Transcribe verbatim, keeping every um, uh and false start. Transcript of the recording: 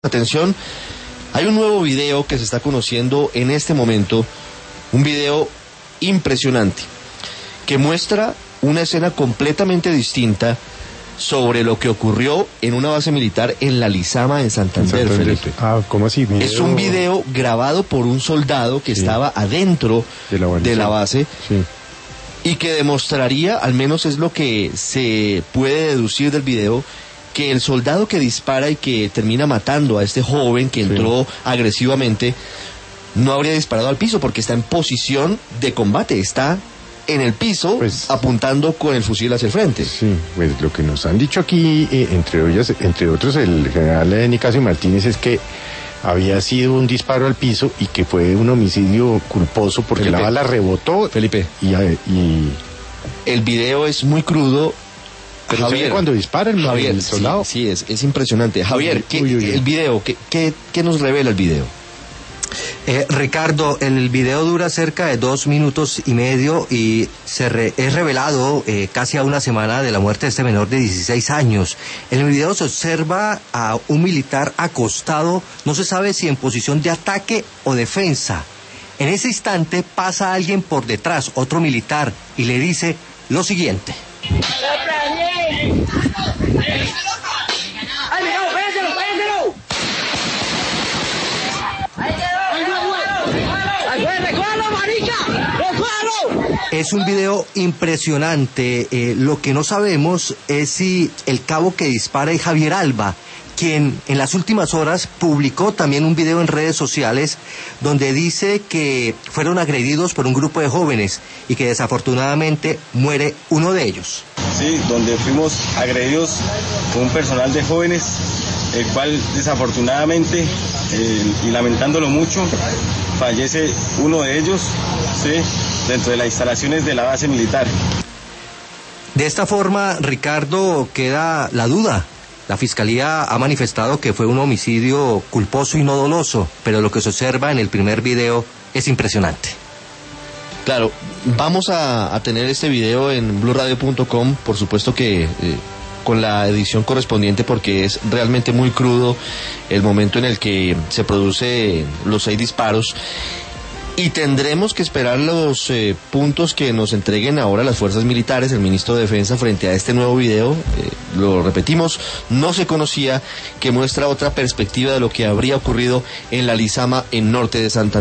Atención, hay un nuevo video que se está conociendo en este momento, un video impresionante, que muestra una escena completamente distinta sobre lo que ocurrió en una base militar en La Lizama, en Santander, Felipe. Ah, ¿cómo así? Video... Es un video grabado por un soldado que sí. estaba adentro de la, de la base sí. y que demostraría, al menos es lo que se puede deducir del video, que el soldado que dispara y que termina matando a este joven que entró sí. agresivamente, no habría disparado al piso porque está en posición de combate, está en el piso, pues, apuntando con el fusil hacia el frente. Sí, pues lo que nos han dicho aquí, eh, entre ellas, entre otros, el general eh, Nicasio Martínez, es que había sido un disparo al piso y que fue un homicidio culposo porque Felipe, la bala rebotó. Felipe. Y, y... el video es muy crudo. Pero Javier, cuando dispara el, Javier, el soldado. Sí, sí es, es impresionante. Javier, ¿qué, uy, uy, uy. el video, ¿qué, qué, qué nos revela el video? Eh, Ricardo, el video dura cerca de dos minutos y medio y se re, es revelado eh, casi a una semana de la muerte de este menor de dieciséis años. En el video se observa a un militar acostado, no se sabe si en posición de ataque o defensa. En ese instante pasa alguien por detrás, otro militar, y le dice lo siguiente. Es un video impresionante. Eh, lo que no sabemos es si el cabo que dispara es Javier Alba, quien en las últimas horas publicó también un video en redes sociales donde dice que fueron agredidos por un grupo de jóvenes y que desafortunadamente muere uno de ellos. Sí, donde fuimos agredidos por un personal de jóvenes, el cual desafortunadamente, eh, y lamentándolo mucho, fallece uno de ellos, sí, dentro de las instalaciones de la base militar. De esta forma, Ricardo, queda la duda. La Fiscalía ha manifestado que fue un homicidio culposo y no doloso, pero lo que se observa en el primer video es impresionante. Claro, vamos a, a tener este video en blue radio punto com, por supuesto que eh, con la edición correspondiente, porque es realmente muy crudo el momento en el que se produce los seis disparos. Y tendremos que esperar los eh, puntos que nos entreguen ahora las fuerzas militares, el ministro de Defensa, frente a este nuevo video. Eh, lo repetimos, no se conocía, que muestra otra perspectiva de lo que habría ocurrido en La Lizama, en norte de Santander.